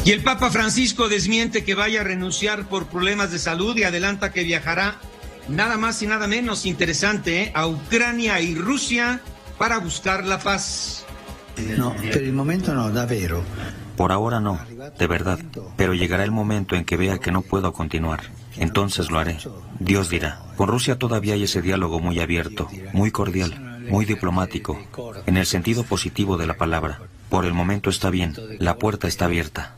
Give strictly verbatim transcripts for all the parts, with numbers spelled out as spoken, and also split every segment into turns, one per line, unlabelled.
Y el Papa Francisco desmiente que vaya a renunciar por problemas de salud y adelanta que viajará nada más y nada menos, interesante, ¿eh?, a Ucrania y Rusia para buscar la paz.
No, por el momento no, davvero.
Por ahora no, de verdad, pero llegará el momento en que vea que no puedo continuar. Entonces lo haré. Dios dirá. Con Rusia todavía hay ese diálogo muy abierto, muy cordial, muy diplomático, en el sentido positivo de la palabra. Por el momento está bien, la puerta está abierta.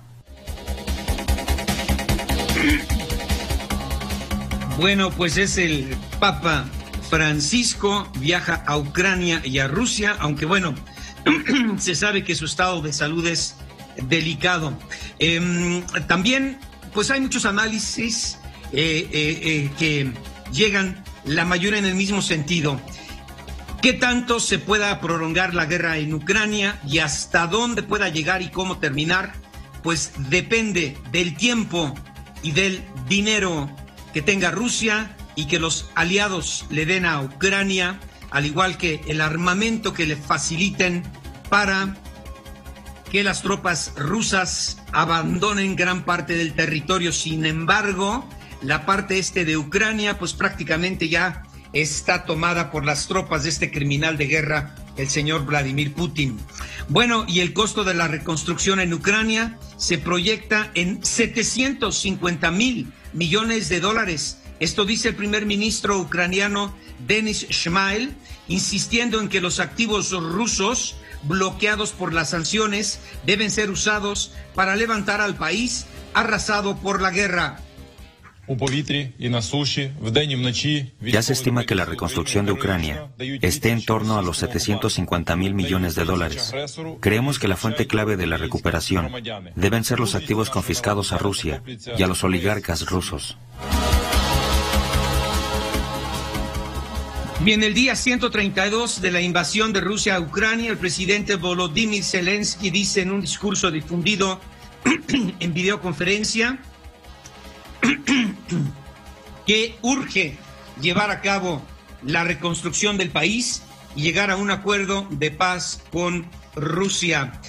Bueno, pues es el Papa Francisco, viaja a Ucrania y a Rusia, aunque bueno, se sabe que su estado de salud es delicado. Eh, también, pues hay muchos análisis eh, eh, eh, que llegan, la mayoría en el mismo sentido. ¿Qué tanto se pueda prolongar la guerra en Ucrania y hasta dónde pueda llegar y cómo terminar? Pues depende del tiempo y del dinero que tenga Rusia y que los aliados le den a Ucrania, al igual que el armamento que le faciliten para que las tropas rusas abandonen gran parte del territorio. Sin embargo, la parte este de Ucrania, pues prácticamente ya está tomada por las tropas de este criminal de guerra, el señor Vladimir Putin. Bueno, y el costo de la reconstrucción en Ucrania se proyecta en setecientos cincuenta mil millones de dólares. Esto dice el primer ministro ucraniano Denis Shmyhal, insistiendo en que los activos rusos bloqueados por las sanciones deben ser usados para levantar al país arrasado por la guerra.
Ya se estima que la reconstrucción de Ucrania esté en torno a los setecientos cincuenta mil millones de dólares. Creemos que la fuente clave de la recuperación deben ser los activos confiscados a Rusia y a los oligarcas rusos.
Bien, el día ciento treinta y dos de la invasión de Rusia a Ucrania, el presidente Volodymyr Zelensky dice en un discurso difundido en videoconferencia que urge llevar a cabo la reconstrucción del país y llegar a un acuerdo de paz con Rusia.